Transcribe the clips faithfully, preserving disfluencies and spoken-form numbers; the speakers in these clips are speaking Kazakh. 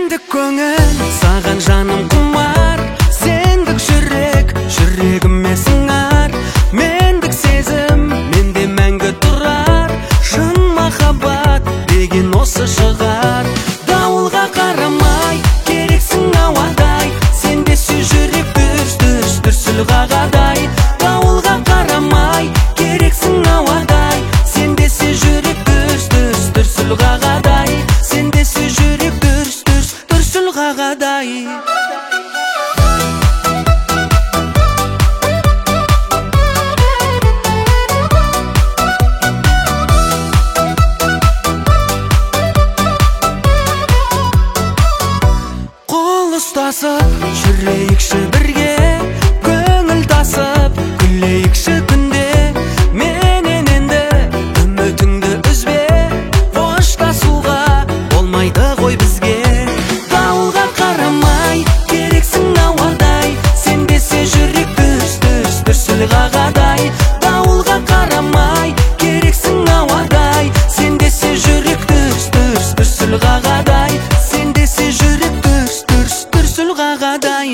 Мендік көңіл, саған жаным құмар, сендік жүрек, жүрегіме сыңар. Мендік сезім, менде мәңгі тұрар, шын махаббат деген осы шығар. Дауылға қарамай, керексің ауадай, сендесі жүрек дүрс-дүрс дүрсіл қағадай. Дауылға қарамай, керексің ауадай, сендесі жүрек дүрс-дүрс дүрсіл қағадай. Сендесі жүрек дүрс-дүрс дүрсіл қағадай. Қол ұстасып жүрейікші бірге, көңіл тасып күлейікші күнде. Менен енді үмітіңді үзбе, қоштасуға болмайды ғой бізге. Дауылға қарамай, керексің ауадай, сендесе жүрек дүрс-дүрс дүрсіл қағадай. Дауылға қарамай, керексің ауадай, сендесе жүрек дүрс-дүрс дүрсіл қағадай. Сендесе жүрек дүрс-дүрс дүрсіл қағадай.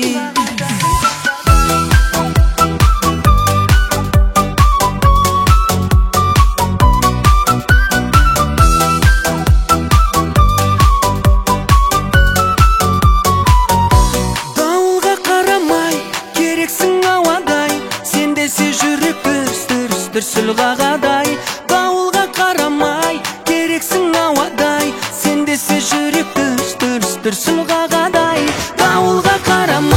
Дауылға қарамай, керексің ауадай, сендесе жүрек дүрс-дүрс дүрсіл қағадай. Дауылға қарамай, керексің ауадай, сендесе жүрек дүрс-дүрс дүрсіл қағадай. Дауылға қарамай